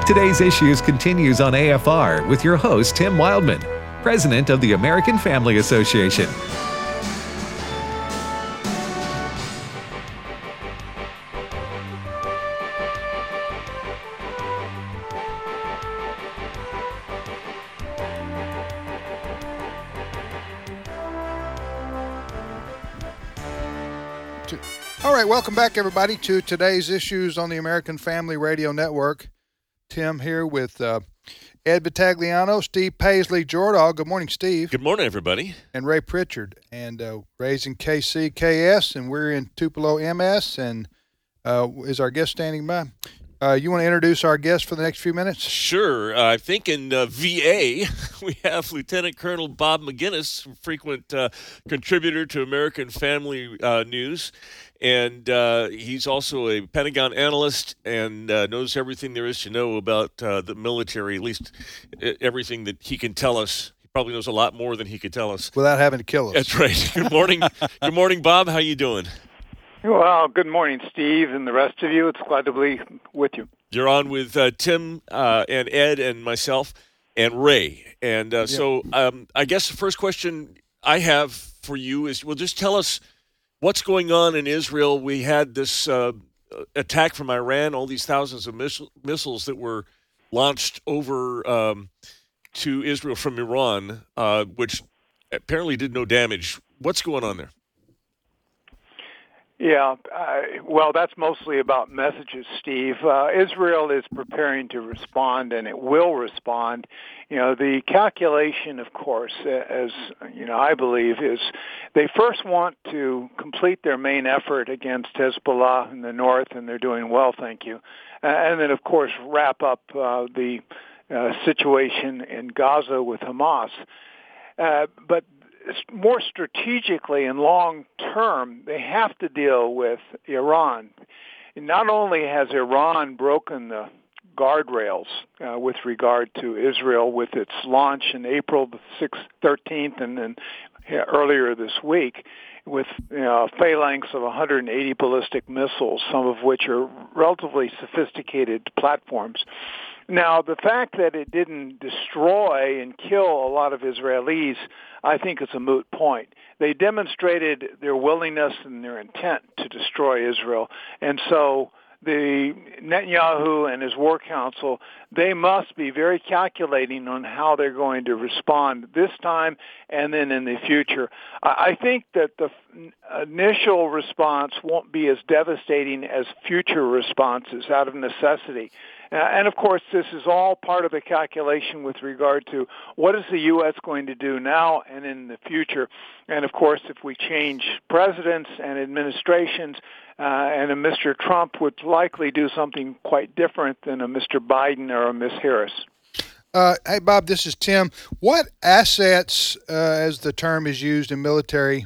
Today's Issues continues on AFR with your host, Tim Wildman, President of the American Family Association. All right, welcome back, everybody, to today's Issues on the American Family Radio Network. Tim here with Ed Vitagliano, Steve Paisley Jordahl. Good morning, Steve. Good morning, everybody. And Ray Pritchard. And Ray's in KCKS, and we're in Tupelo, MS, and is our guest standing by? You want to introduce our guest for the next few minutes? Sure. I think in VA, we have Lieutenant Colonel Bob Maginnis, frequent contributor to American Family News. And he's also a Pentagon analyst and knows everything there is to know about the military, at least everything that he can tell us. He probably knows a lot more than he could tell us. Without having to kill us. That's right. Good morning. Good morning, Bob. How you doing? Well, good morning, Steve, and the rest of you. It's glad to be with you. You're on with Tim and Ed and myself and Ray. And so I guess the first question I have for you is, well, just tell us what's going on in Israel. We had this attack from Iran, all these thousands of missiles that were launched over to Israel from Iran, which apparently did no damage. What's going on there? Yeah, well, that's mostly about messages, Steve. Israel is preparing to respond, and it will respond. You know, the calculation, of course, as you know, I believe, is they first want to complete their main effort against Hezbollah in the north, and they're doing well, thank you. And then, of course, wrap up the situation in Gaza with Hamas. But more strategically and long term, they have to deal with Iran. And not only has Iran broken the guardrails with regard to Israel with its launch in April the 6th, 13th, and then earlier this week with a phalanx of 180 ballistic missiles, some of which are relatively sophisticated platforms. Now, the fact that it didn't destroy and kill a lot of Israelis, I think it's a moot point. They demonstrated their willingness and their intent to destroy Israel. And so the Netanyahu and his war council, they must be very calculating on how they're going to respond this time and then in the future. I think that the initial response won't be as devastating as future responses out of necessity. And, of course, this is all part of the calculation with regard to what is the U.S. going to do now and in the future. And, of course, if we change presidents and administrations, and a Mr. Trump would likely do something quite different than a Mr. Biden or a Ms. Harris. Hey, Bob, this is Tim. What assets, as the term is used in the military,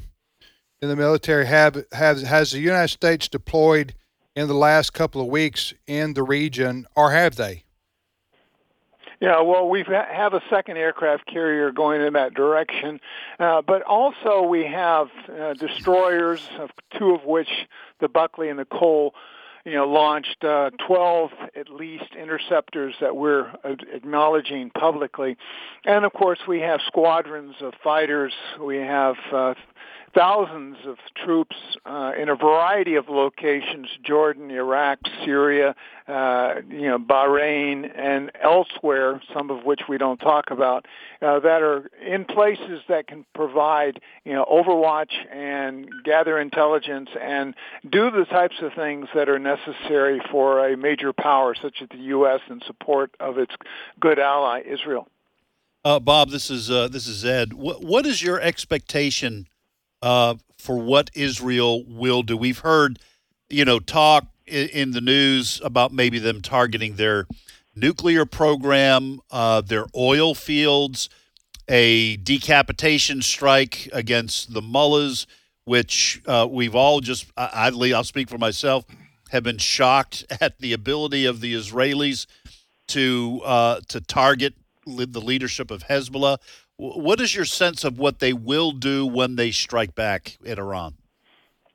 has the United States deployed in the last couple of weeks in the region, or have they? Yeah, well, we have a second aircraft carrier going in that direction, but also we have destroyers, two of which, the Buckley and the Cole, launched 12 at least interceptors that we're acknowledging publicly. And, of course, we have squadrons of fighters. We have thousands of troops in a variety of locations, Jordan, Iraq, Syria, Bahrain, and elsewhere, some of which we don't talk about, that are in places that can provide, overwatch and gather intelligence and do the types of things that are necessary for a major power such as the U.S. in support of its good ally, Israel. Bob, this is Ed. What is your expectation for what Israel will do? We've heard, talk in the news about maybe them targeting their nuclear program, their oil fields, a decapitation strike against the mullahs, which we've all just, I'll speak for myself, have been shocked at the ability of the Israelis to target the leadership of Hezbollah. What is your sense of what they will do when they strike back at Iran?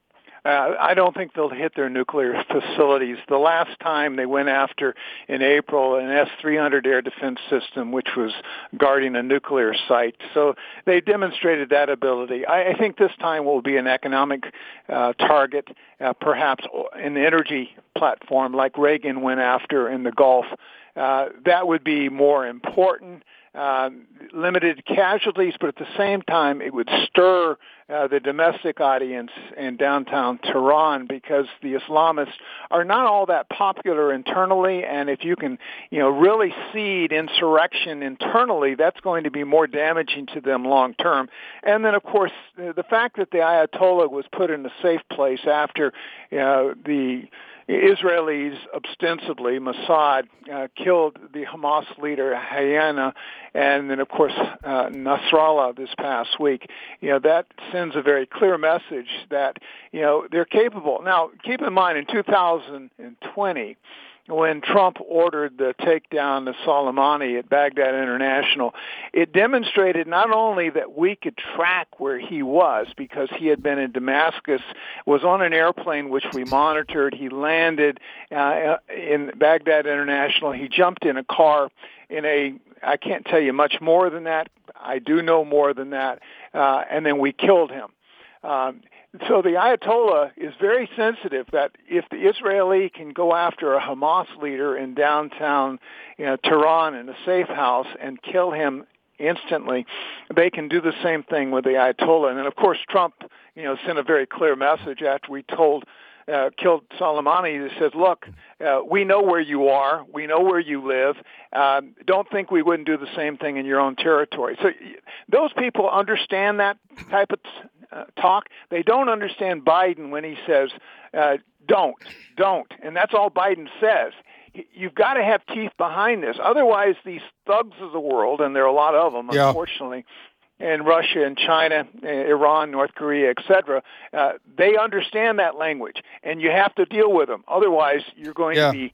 I don't think they'll hit their nuclear facilities. The last time they went after, in April, an S-300 air defense system, which was guarding a nuclear site. So they demonstrated that ability. I think this time will be an economic target, perhaps an energy platform like Reagan went after in the Gulf. That would be more important. Limited casualties, but at the same time, it would stir the domestic audience in downtown Tehran, because the Islamists are not all that popular internally, and if you can, really seed insurrection internally, that's going to be more damaging to them long term. And then, of course, the fact that the Ayatollah was put in a safe place after the Israelis, ostensibly, Mossad, killed the Hamas leader, Hayana, and then, of course, Nasrallah this past week. That sends a very clear message that, they're capable. Now, keep in mind, in 2020, when Trump ordered the takedown of Soleimani at Baghdad International, it demonstrated not only that we could track where he was, because he had been in Damascus, was on an airplane which we monitored. He landed in Baghdad International. He jumped in a car I can't tell you much more than that. I do know more than that. And then we killed him. So the Ayatollah is very sensitive that if the Israeli can go after a Hamas leader in downtown Tehran in a safe house and kill him instantly, they can do the same thing with the Ayatollah. And then, of course, Trump sent a very clear message after we killed Soleimani. He says, look, we know where you are. We know where you live. Don't think we wouldn't do the same thing in your own territory. So those people understand that type of talk. They don't understand Biden when he says, don't. And that's all Biden says. You've got to have teeth behind this. Otherwise, these thugs of the world, and there are a lot of them, unfortunately, in Russia and China, Iran, North Korea, etc., they understand that language, and you have to deal with them. Otherwise, you're going to be,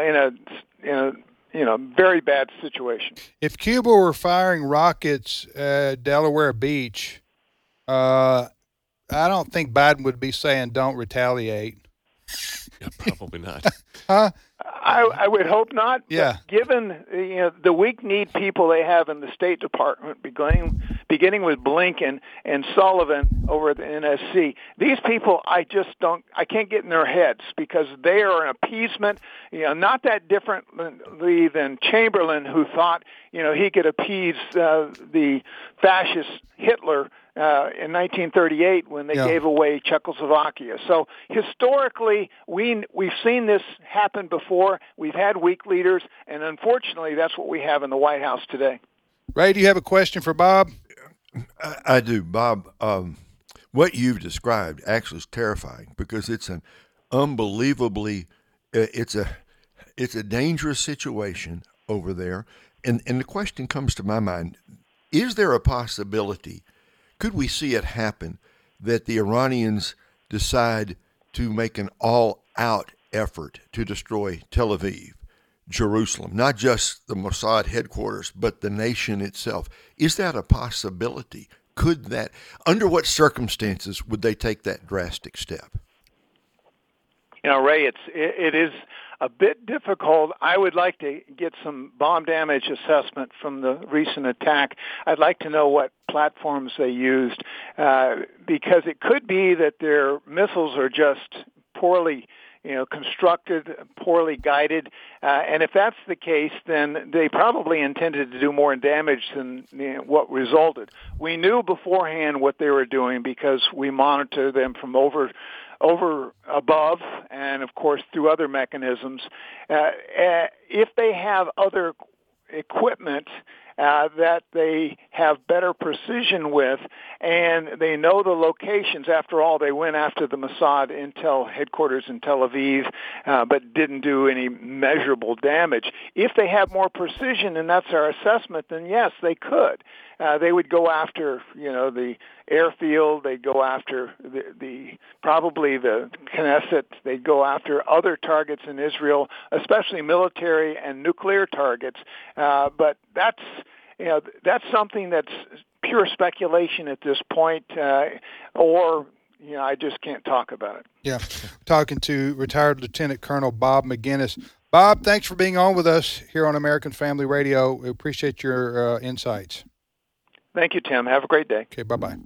in a very bad situation. If Cuba were firing rockets at Delaware Beach, I don't think Biden would be saying don't retaliate. Yeah, probably not. Huh? I would hope not. Yeah. But given the weak-kneed people they have in the State Department, beginning with Blinken and Sullivan over at the NSC, these people I can't get in their heads, because they are an appeasement. Not that differently than Chamberlain, who thought he could appease the fascist Hitler in 1938 when they gave away Czechoslovakia. So historically, we've seen this happen before. We've had weak leaders, and unfortunately, that's what we have in the White House today. Ray, do you have a question for Bob? I do, Bob. What you've described actually is terrifying, because it's an unbelievably it's a dangerous situation over there, and the question comes to my mind: is there a possibility? Could we see it happen that the Iranians decide to make an all-out effort to destroy Tel Aviv, Jerusalem, not just the Mossad headquarters, but the nation itself? Is that a possibility? Could that, under what circumstances would they take that drastic step? Ray, it is a bit difficult. I would like to get some bomb damage assessment from the recent attack. I'd like to know what platforms they used, because it could be that their missiles are just poorly constructed, poorly guided. And if that's the case, then they probably intended to do more damage than what resulted. We knew beforehand what they were doing, because we monitored them from above, and of course through other mechanisms. If they have other equipment that they have better precision with, and they know the locations. After all, they went after the Mossad Intel headquarters in Tel Aviv, but didn't do any measurable damage. If they have more precision, and that's our assessment, then yes, they could. They would go after, the airfield. They'd go after probably the Knesset. They'd go after other targets in Israel, especially military and nuclear targets. But that's something that's pure speculation at this point, or I just can't talk about it. Yeah. Talking to retired Lieutenant Colonel Bob Maginnis. Bob, thanks for being on with us here on American Family Radio. We appreciate your insights. Thank you, Tim. Have a great day. Okay, bye-bye.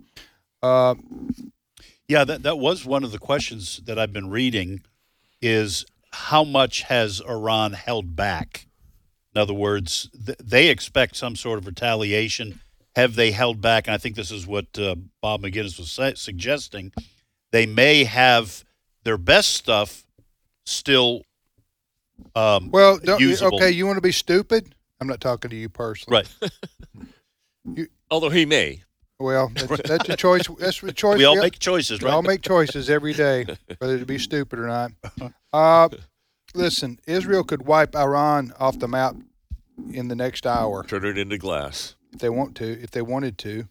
Yeah, that was one of the questions that I've been reading is how much has Iran held back? In other words, they expect some sort of retaliation. Have they held back? And I think this is what Bob McGinnis was suggesting. They may have their best stuff still usable. Okay, you want to be stupid? I'm not talking to you personally. Right. Although he may. Well, that's a choice. That's a choice. We all make choices, We right? all make choices every day, whether to be stupid or not. Listen, Israel could wipe Iran off the map in the next hour Turn it into glass. if they wanted to.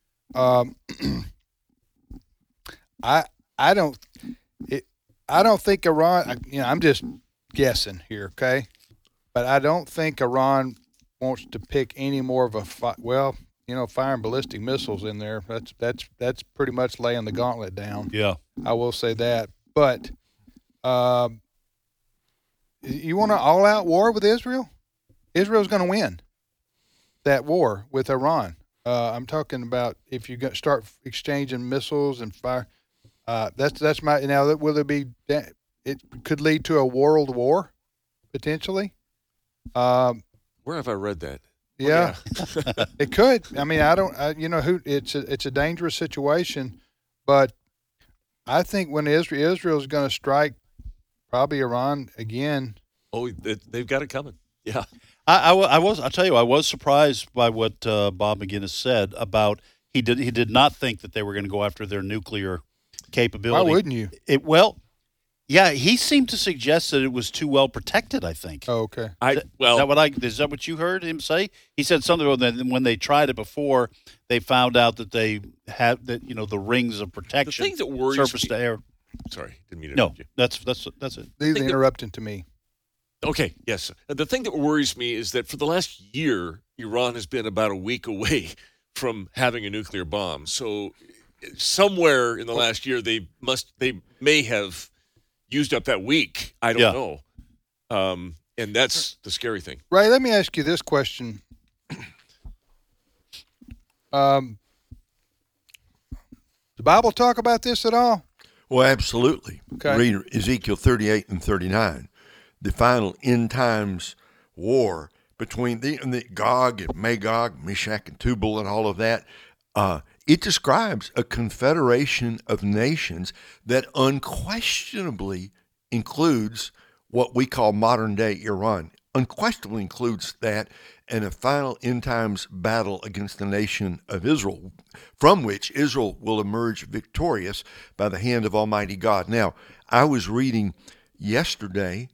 I don't think Iran. I'm just guessing here, okay? But I don't think Iran wants to pick any more of a firing ballistic missiles in there. That's pretty much laying the gauntlet down. Yeah. I will say that. But you want an all-out war with Israel? Israel's going to win that war with Iran. I'm talking about if you start exchanging missiles and fire. That's my now. Will there be? It could lead to a world war, potentially. Where have I read that? Yeah, it could. I mean, it's a dangerous situation, but I think when Israel's going to strike, probably Iran again. Oh, they've got it coming. Yeah. I'll tell you, I was surprised by what Bob McGinnis said about he did not think that they were going to go after their nuclear capability. Why wouldn't you? Yeah, he seemed to suggest that it was too well protected, I think. Oh, okay. Is that what you heard him say? He said something about that when they tried it before, they found out that they had the rings of protection. The thing that worries surface me, to air. Sorry, didn't mean to No, interrupt you. that's it. These are interrupting to me. Okay, yes. The thing that worries me is that for the last year, Iran has been about a week away from having a nuclear bomb. So somewhere in the last year, they may have used up that week. I don't know. And that's the scary thing. Ray, let me ask you this question. The Bible talk about this at all? Well, absolutely. Okay. Read Ezekiel 38 and 39. The final end times war between the Gog and Magog, Meshach and Tubal and all of that. It describes a confederation of nations that unquestionably includes what we call modern-day Iran. Unquestionably includes that, and a final end times battle against the nation of Israel, from which Israel will emerge victorious by the hand of Almighty God. Now, I was reading yesterday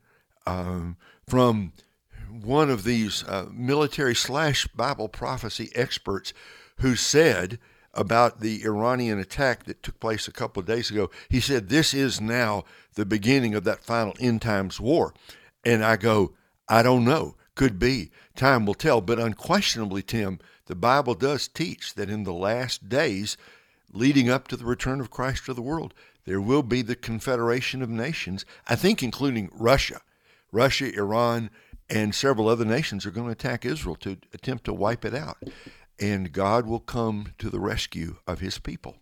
from one of these military/Bible prophecy experts who said about the Iranian attack that took place a couple of days ago, he said, this is now the beginning of that final end times war. And I go, I don't know. Could be. Time will tell. But unquestionably, Tim, the Bible does teach that in the last days, leading up to the return of Christ to the world, there will be the confederation of nations, I think including Russia. Russia, Iran, and several other nations are going to attack Israel to attempt to wipe it out. And God will come to the rescue of his people.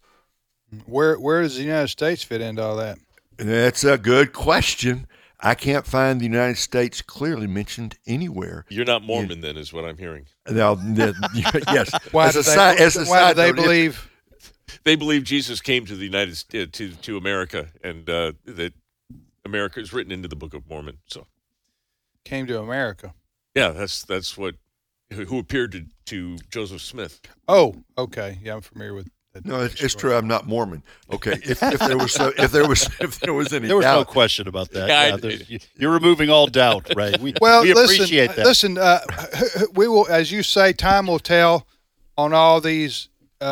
Where does the United States fit into all that? That's a good question. I can't find the United States clearly mentioned anywhere. You're not Mormon, then, is what I'm hearing. Now, yes. Why do they believe? They believe Jesus came to the United States, to America, and that America is written into the Book of Mormon. So, came to America. Yeah, that's what who appeared to Joseph Smith. Oh, okay. Yeah, I'm familiar with. No, it's true. I'm not Mormon. Okay, if there was any there was doubt. no question about that. Yeah, you're removing all doubt, right? We listen, appreciate that. Listen, we will, as you say, time will tell on all these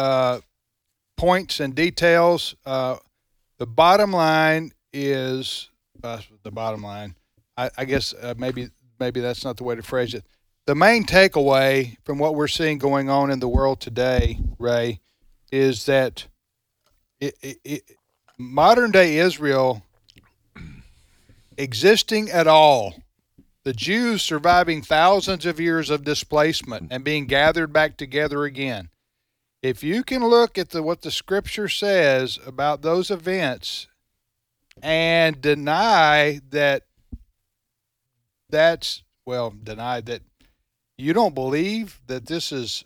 points and details. The bottom line is the bottom line. I guess maybe that's not the way to phrase it. The main takeaway from what we're seeing going on in the world today, Ray, is that modern day Israel existing at all, the Jews surviving thousands of years of displacement and being gathered back together again. If you can look at what the Scripture says about those events and deny that you don't believe that this is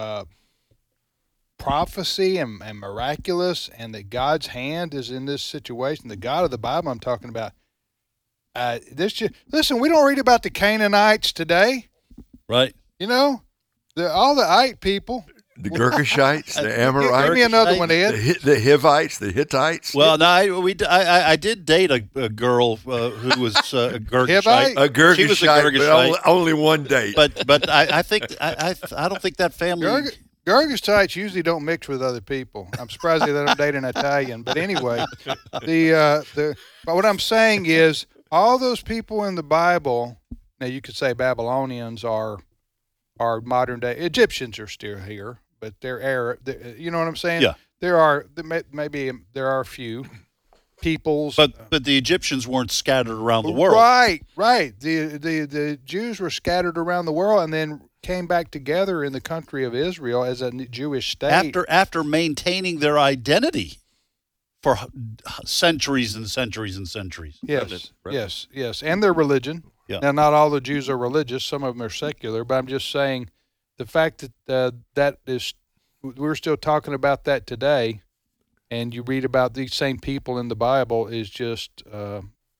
prophecy and miraculous, and that God's hand is in this situation, the God of the Bible I'm talking about. Listen, we don't read about the Canaanites today. Right. You know, all the Ite people. The Girgashites, the Amorites. Give me another one, Ed. The Hivites, the Hittites. Well, no, I did date a girl who was a Girgashite. Hivite? A Girgashite, She was a Girgashite. but only one date. But I think I don't think that family. Girgashites usually don't mix with other people. I'm surprised they don't date an Italian. But anyway, but what I'm saying is, all those people in the Bible, now you could say Babylonians are modern day Egyptians are still here, but they're Arab. You know what I'm saying? Yeah. There are a few peoples, But the Egyptians weren't scattered around the world. Right. The Jews were scattered around the world and then came back together in the country of Israel as a Jewish state. After maintaining their identity for centuries and centuries and centuries. Yes, and their religion. Yeah. Now, not all the Jews are religious. Some of them are secular. But I'm just saying, the fact that we're still talking about that today, and you read about these same people in the Bible is just, to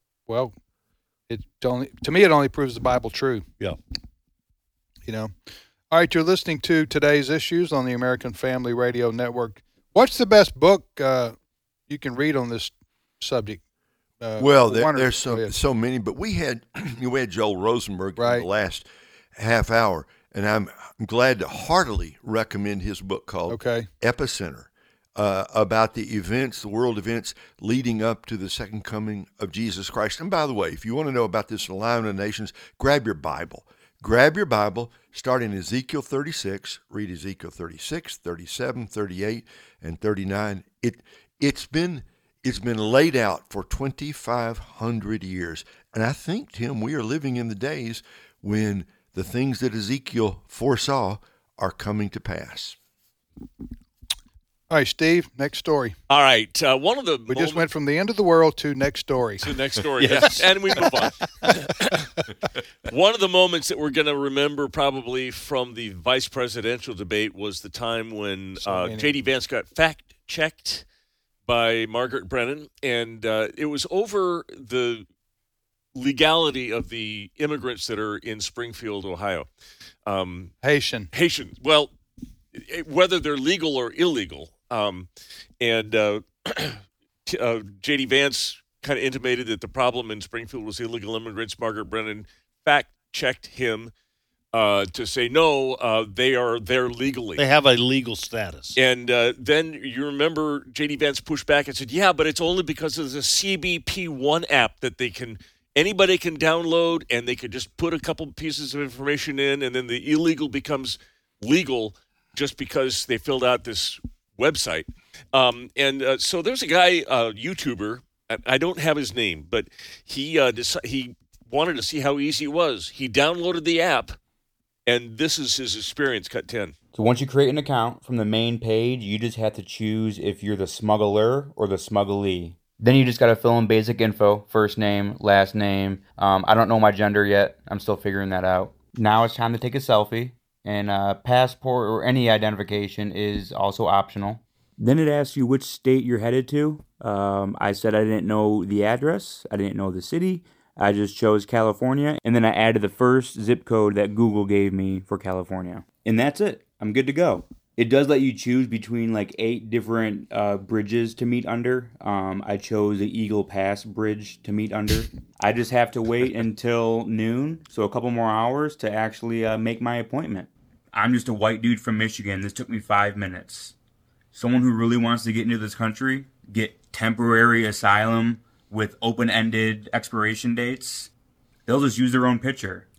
me it only proves the Bible true. Yeah. You know. All right, you're listening to Today's Issues on the American Family Radio Network. What's the best book you can read on this subject? There's so many, but we had Joel Rosenberg in the last half hour, and I'm glad to heartily recommend his book called Epicenter, about the world events leading up to the second coming of Jesus Christ. And by the way, if you want to know about this Alignment of Nations, grab your Bible. Grab your Bible, start in Ezekiel 36, read Ezekiel 36, 37, 38, and 39. It's been laid out for 2,500 years. And I think, Tim, we are living in the days when the things that Ezekiel foresaw are coming to pass. All right, Steve, next story. All right. We just went from the end of the world to next story. Yes. And we move on. One of the moments that we're going to remember probably from the vice presidential debate was the time when J.D. Vance got fact-checked by Margaret Brennan, and it was over the legality of the immigrants that are in Springfield, Ohio. Haitian. Well, whether they're legal or illegal. J.D. Vance kind of intimated that the problem in Springfield was illegal immigrants. Margaret Brennan fact-checked him to say, no, they're legally. They have a legal status. And then you remember J.D. Vance pushed back and said, yeah, but it's only because of the CBP1 app that anybody can download, and they could just put a couple pieces of information in, and then the illegal becomes legal just because they filled out this website. So there's a guy, YouTuber, I don't have his name, but he wanted to see how easy it was. He downloaded the app, and this is his experience, cut 10. So once you create an account from the main page, you just have to choose if you're the smuggler or the smugglee. Then you just got to fill in basic info, first name, last name. I don't know my gender yet. I'm still figuring that out. Now it's time to take a selfie, and passport or any identification is also optional. Then it asks you which state you're headed to. I said I didn't know the address. I didn't know the city. I just chose California, and then I added the first zip code that Google gave me for California. And that's it. I'm good to go. It does let you choose between like 8 different bridges to meet under. I chose the Eagle Pass Bridge to meet under. I just have to wait until noon, so a couple more hours to actually make my appointment. I'm just a white dude from Michigan. This took me 5 minutes. Someone who really wants to get into this country, get temporary asylum with open-ended expiration dates, they'll just use their own picture.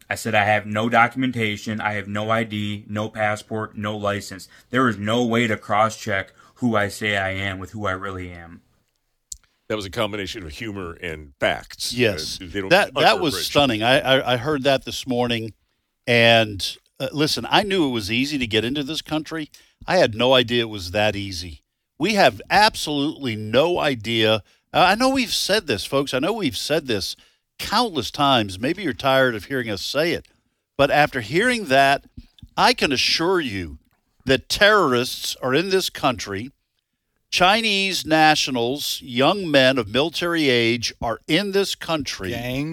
I said I have no documentation, I have no ID, no passport, no license. There is no way to cross-check who I say I am with who I really am. That was a combination of humor and facts. Yes, They don't that was underbridge. stunning. I heard that this morning, and listen, I knew it was easy to get into this country. I had no idea it was that easy. We have absolutely no idea. I know we've said this, folks. I know we've said this countless times. Maybe you're tired of hearing us say it, but after hearing that, I can assure you that terrorists are in this country. Chinese nationals, young men of military age, are in this country.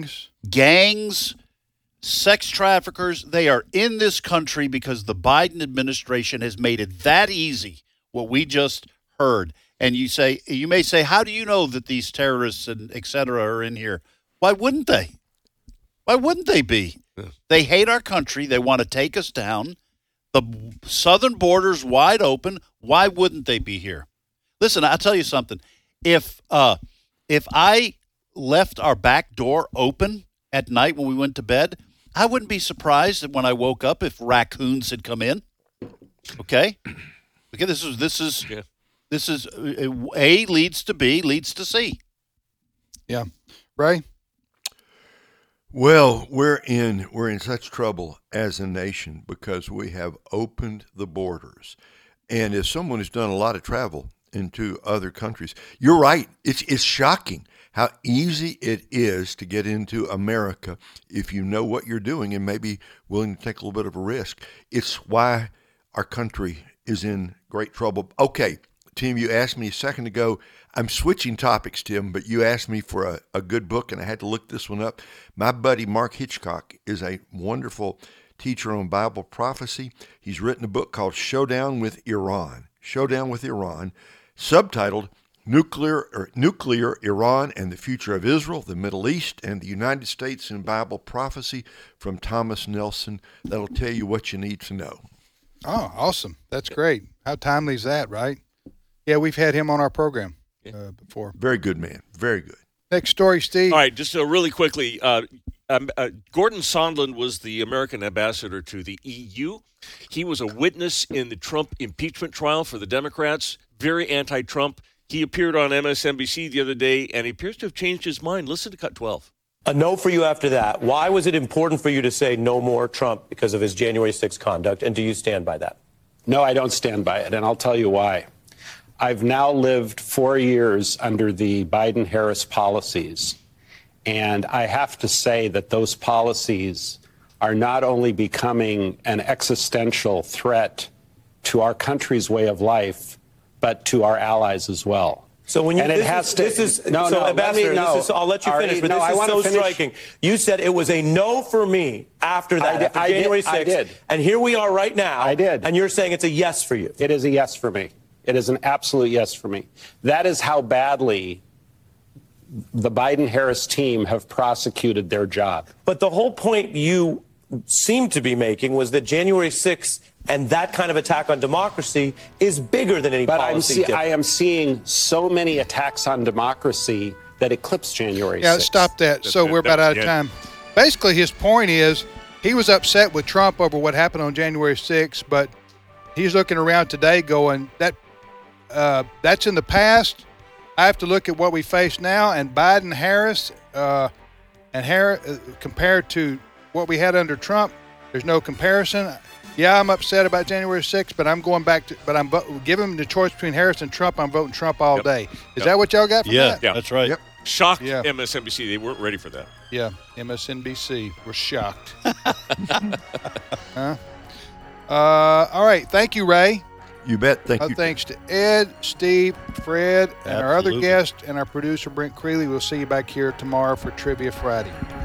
Gangs, sex traffickers, they are in this country because the Biden administration has made it that easy, what we just heard. And you may say, how do you know that these terrorists and et cetera are in here? Why wouldn't they? Why wouldn't they be? Yeah. They hate our country. They want to take us down. The southern border's wide open. Why wouldn't they be here? Listen, I'll tell you something. If I left our back door open at night when we went to bed, I wouldn't be surprised that when I woke up if raccoons had come in. Okay? Okay, this is A leads to B, leads to C. Yeah. Ray? Well, we're in such trouble as a nation because we have opened the borders. And as someone who's done a lot of travel into other countries, you're right. It's shocking how easy it is to get into America if you know what you're doing and maybe willing to take a little bit of a risk. It's why our country is in great trouble. Okay, Tim, you asked me a second ago. I'm switching topics, Tim, but you asked me for a good book, and I had to look this one up. My buddy Mark Hitchcock is a wonderful teacher on Bible prophecy. He's written a book called Showdown with Iran, subtitled Nuclear Iran and the Future of Israel, the Middle East, and the United States in Bible Prophecy from Thomas Nelson. That'll tell you what you need to know. Oh, awesome. That's great. How timely is that, right? Yeah, we've had him on our program before. Very good man. Very good. Next story, Steve. All right, just really quickly, Gordon Sondland was the American ambassador to the EU. He was a witness in the Trump impeachment trial for the Democrats, very anti-Trump. He appeared on MSNBC the other day, and he appears to have changed his mind. Listen to Cut 12. A no for you after that. Why was it important for you to say no more Trump because of his January 6th conduct, and do you stand by that? No, I don't stand by it, and I'll tell you why. I've now lived 4 years under the Biden-Harris policies, and I have to say that those policies are not only becoming an existential threat to our country's way of life, but to our allies as well. So when you Ambassador, I'll let you finish, but this is so striking. You said it was a no for me after that, after January 6th. I did. And here we are right now. I did. And you're saying it's a yes for you. It is a yes for me. It is an absolute yes for me. That is how badly the Biden-Harris team have prosecuted their job. But the whole point you seem to be making was that January 6th and that kind of attack on democracy is bigger than any policy. But I am seeing so many attacks on democracy that eclipse January 6th. Yeah, stop that. So we're about out of time. Basically, his point is he was upset with Trump over what happened on January 6th, but he's looking around today going, that's in the past. I have to look at what we face now, and Biden-Harris compared to what we had under Trump, there's no comparison. Yeah, I'm upset about January 6th, but I'm going back to. But I'm giving the choice between Harris and Trump. I'm voting Trump all day. Is that what y'all got from that? Yeah, that's right. Yep. Shocked MSNBC. They weren't ready for that. Yeah, MSNBC. We're shocked. All right. Thank you, Ray. You bet. Thank you. Thanks to Ed, Steve, Fred, and our other guest, and our producer, Brent Creeley. We'll see you back here tomorrow for Trivia Friday.